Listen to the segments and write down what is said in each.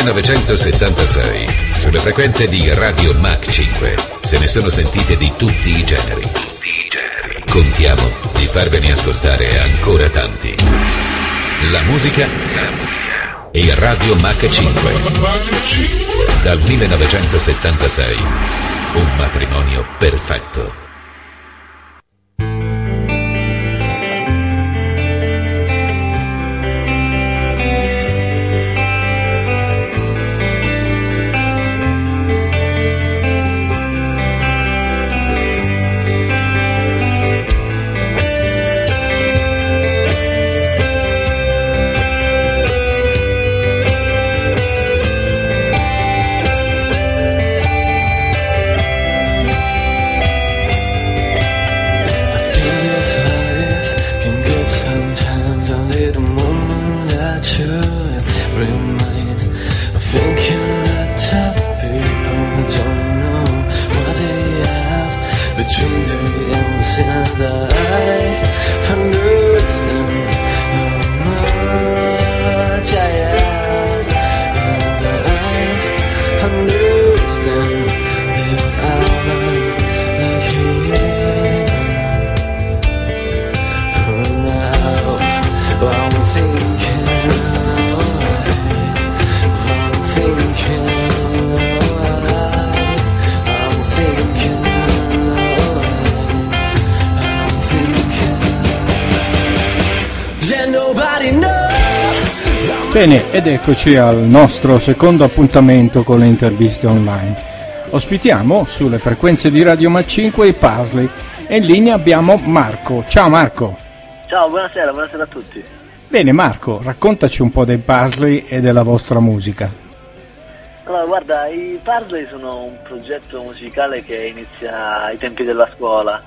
1976, sulle frequenze di Radio Mach 5, se ne sono sentite di tutti i generi. Contiamo di farvene ascoltare ancora tanti. La musica e Radio Mach 5. Dal 1976, un matrimonio perfetto. Bene, ed eccoci al nostro secondo appuntamento con le interviste online. Ospitiamo sulle frequenze di Radio Mach 5 i Paisley e in linea abbiamo Marco. Ciao Marco. Ciao, buonasera a tutti. Bene Marco, raccontaci un po' dei Paisley e della vostra musica. Allora, guarda, i Paisley sono un progetto musicale che inizia ai tempi della scuola,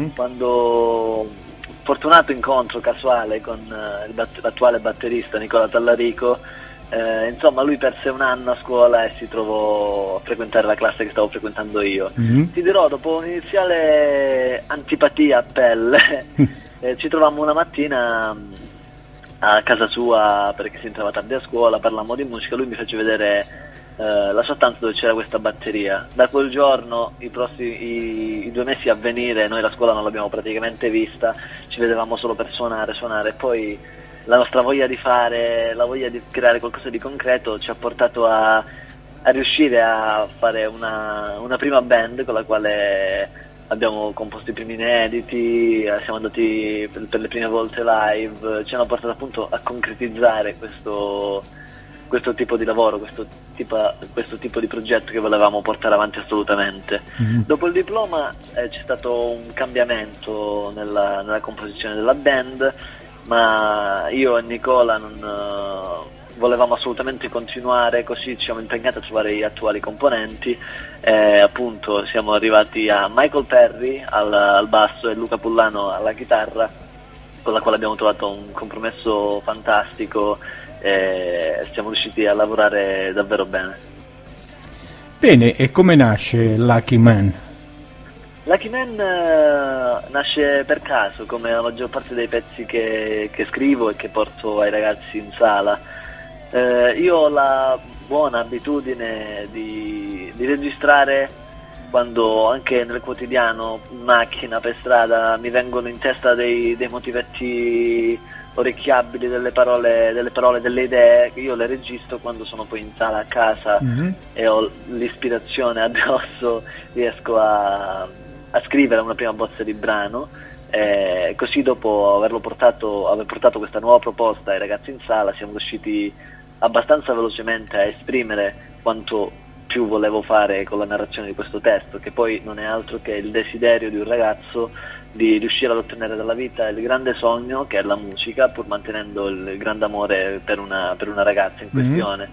quando fortunato incontro casuale con l'attuale batterista Nicola Tallarico, insomma lui perse un anno a scuola e si trovò a frequentare la classe che stavo frequentando io. Ti dirò, dopo un'iniziale antipatia a pelle, ci trovammo una mattina a casa sua perché si entrava tardi a scuola, parlammo di musica, lui mi fece vedere la sua stanza dove c'era questa batteria. Da quel giorno, i 2 mesi a venire, noi la scuola non l'abbiamo praticamente vista, ci vedevamo solo per suonare, e poi la nostra voglia di fare, la voglia di creare qualcosa di concreto ci ha portato a riuscire a fare una prima band con la quale abbiamo composto i primi inediti, siamo andati per le prime volte live, ci hanno portato appunto a concretizzare questo tipo di lavoro, questo tipo di progetto che volevamo portare avanti assolutamente. Dopo il diploma c'è stato un cambiamento nella composizione della band, ma io e Nicola non volevamo assolutamente continuare, così ci siamo impegnati a trovare gli attuali componenti. Appunto siamo arrivati a Michael Perry al basso e Luca Pullano alla chitarra, con la quale abbiamo trovato un compromesso fantastico e siamo riusciti a lavorare davvero bene. Bene, e come nasce Lucky Man? Lucky Man nasce per caso, come la maggior parte dei pezzi che scrivo e che porto ai ragazzi in sala. Io ho la buona abitudine di registrare quando anche nel quotidiano, in macchina, per strada, mi vengono in testa dei motivetti orecchiabili, delle parole, delle idee, che io le registro quando sono poi in sala a casa e ho l'ispirazione addosso, riesco a scrivere una prima bozza di brano, così dopo aver portato questa nuova proposta ai ragazzi in sala siamo riusciti abbastanza velocemente a esprimere quanto più volevo fare con la narrazione di questo testo, che poi non è altro che il desiderio di un ragazzo di riuscire ad ottenere dalla vita il grande sogno che è la musica, pur mantenendo il grande amore per una ragazza in questione.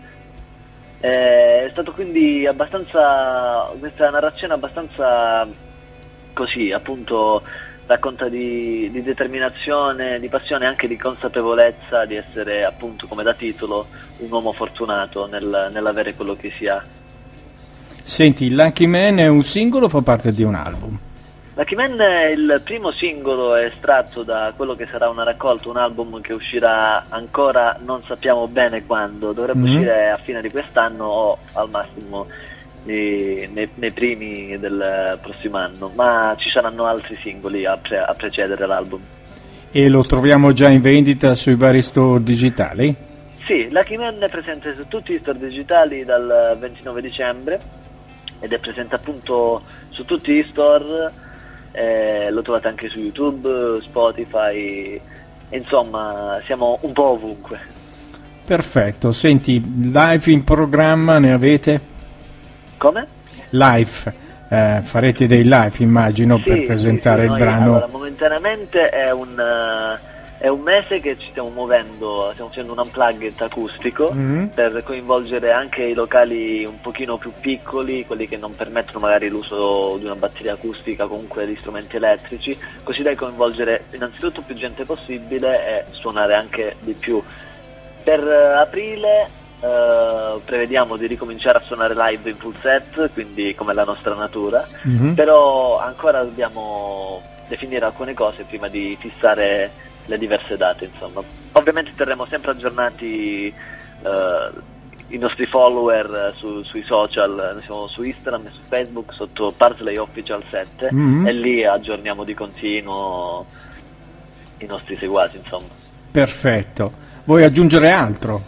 È stato quindi questa narrazione abbastanza così, appunto, racconta di determinazione, di passione e anche di consapevolezza di essere, appunto, come da titolo, un uomo fortunato nell'avere quello che si ha. Senti, Lucky Man è un singolo o fa parte di un album? Lucky Man è il primo singolo estratto da quello che sarà una raccolta, un album che uscirà ancora non sappiamo bene quando, dovrebbe uscire a fine di quest'anno o al massimo nei primi del prossimo anno, ma ci saranno altri singoli a precedere l'album. E lo troviamo già in vendita sui vari store digitali? Sì, Lucky Man è presente su tutti i store digitali dal 29 dicembre ed è presente appunto su tutti i store, lo trovate anche su YouTube, Spotify, insomma siamo un po' ovunque. Perfetto, senti, live in programma ne avete? Come? Live, farete dei live immagino, sì, per presentare il brano. Allora, momentaneamente è un mese che ci stiamo muovendo, stiamo facendo un unplugged acustico per coinvolgere anche i locali un pochino più piccoli, quelli che non permettono magari l'uso di una batteria acustica, comunque di strumenti elettrici, così da coinvolgere innanzitutto più gente possibile e suonare anche di più. Per aprile prevediamo di ricominciare a suonare live in full set, quindi come la nostra natura, però ancora dobbiamo definire alcune cose prima di fissare le diverse date, insomma. Ovviamente terremo sempre aggiornati i nostri follower sui social, noi siamo su Instagram e su Facebook sotto Parsley Official 7 e lì aggiorniamo di continuo i nostri seguaci, insomma. Perfetto. Vuoi aggiungere altro?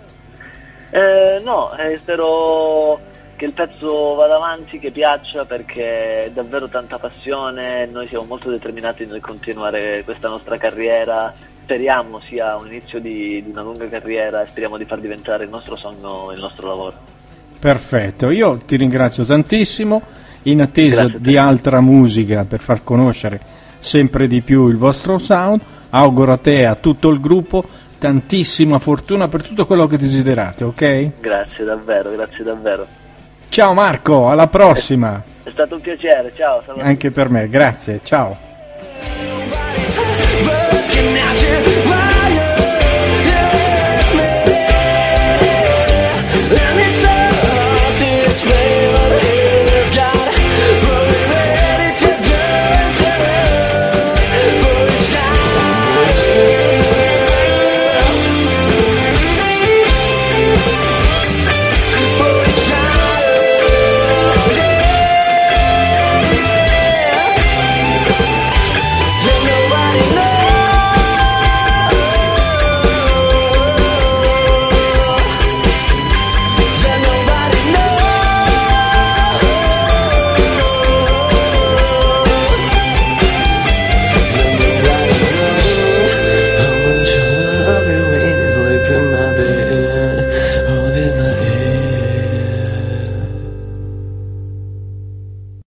No, spero che il pezzo vada avanti, che piaccia, perché è davvero tanta passione, noi siamo molto determinati nel continuare questa nostra carriera, speriamo sia un inizio di una lunga carriera e speriamo di far diventare il nostro sogno il nostro lavoro. Perfetto, io ti ringrazio tantissimo, in attesa di altra musica per far conoscere sempre di più il vostro sound, auguro a te e a tutto il gruppo tantissima fortuna per tutto quello che desiderate, ok? Grazie davvero. Ciao Marco, alla prossima. È stato un piacere, ciao. Anche per me, grazie, ciao.